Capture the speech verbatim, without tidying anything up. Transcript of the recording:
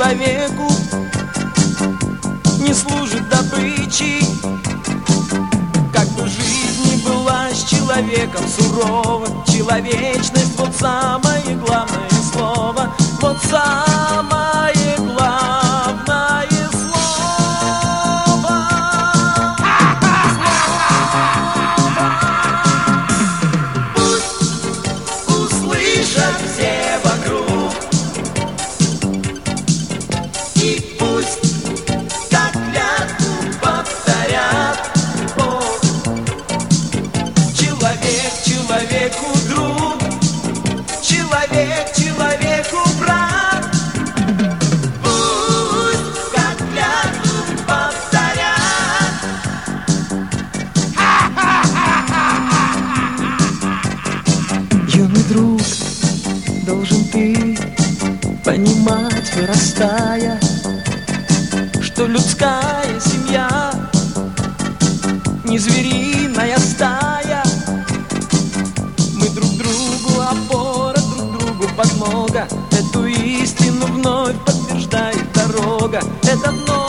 человеку не служит добычей. Как бы жизнь ни была с человеком сурова, человечность — вот самое главное слово, вот самое главное слово. Пусть услышат все вокруг, и пусть как клятву повторят: о, человек человеку друг, человек человеку брат. Пусть как клятву повторят. Юный друг, должен ты понимать, вырастая, что людская семья не звериная стая. Мы друг другу опора, друг другу подмога. Эту истину вновь подтверждает дорога. Это вновь